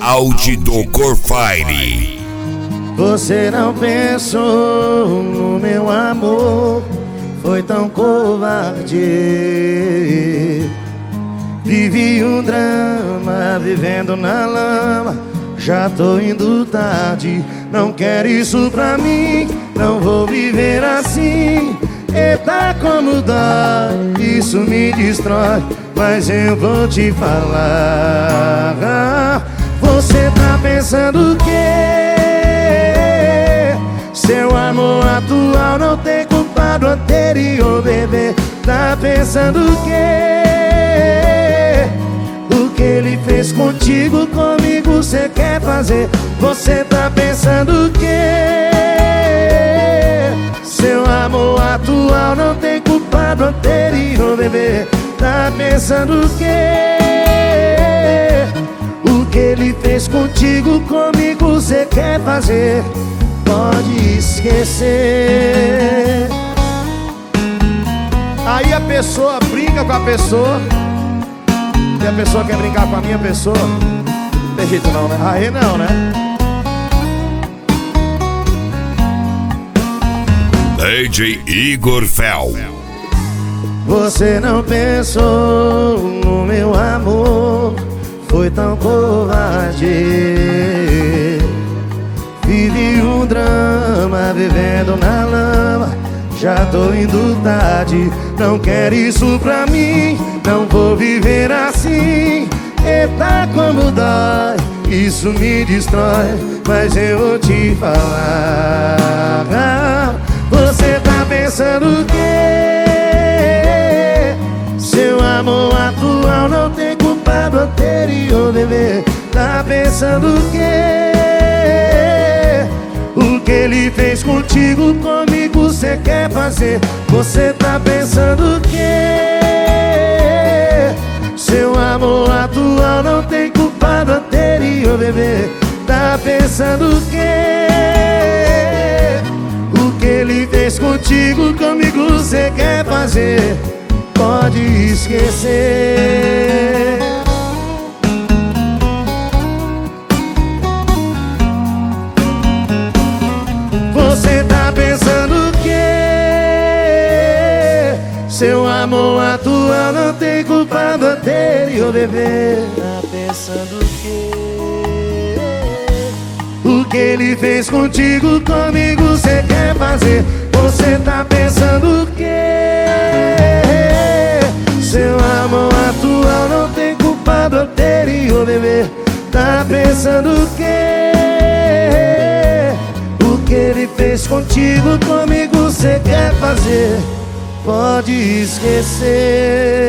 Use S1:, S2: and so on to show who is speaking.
S1: Áudio do Corfire.
S2: Você não pensou no meu amor, foi tão covarde. Vivi um drama, vivendo na lama. Já tô indo tarde, não quero isso pra mim. Não vou viver assim. Eita, como dói, isso me destrói. Mas eu vou te falar. Você tá pensando o quê? Seu amor atual não tem culpa do anterior, bebê. Tá pensando o quê? O que ele fez contigo, comigo cê quer fazer. Você tá pensando o quê? Seu amor atual não tem culpa do anterior, bebê. Tá pensando o quê? O que ele fez contigo, comigo cê quer fazer. Pode esquecer.
S3: Aí a pessoa brinca com a pessoa e a pessoa quer brincar com a minha pessoa. Não tem jeito não, né? Aí não, né?
S1: DJ Igor Fel.
S2: Você não pensou no meu amor, foi tão covarde. Vivi um drama, vivendo na lama. Já tô indo tarde, não quero isso pra mim. Não vou viver assim. Eita, como dói, isso me destrói. Mas eu vou te falar. Você tá pensando o quê? Seu amor atual não tem culpa do anterior, bebê. Tá pensando o quê? O que ele fez contigo, comigo cê quer fazer. Você tá pensando o quê? Seu amor atual não tem culpa do anterior, bebê. Tá pensando o quê? O que ele fez contigo, comigo cê quer fazer. Pode esquecer. Você tá pensando o quê? Seu amor atual não tem culpa do anterior, bebê. Tá pensando o quê? O que ele fez contigo, comigo cê quer fazer. Você tá pensando o quê? Seu amor atual não tem culpa do anterior, bebê. Tá pensando o quê? O que ele fez contigo, comigo cê quer fazer. Pode esquecer.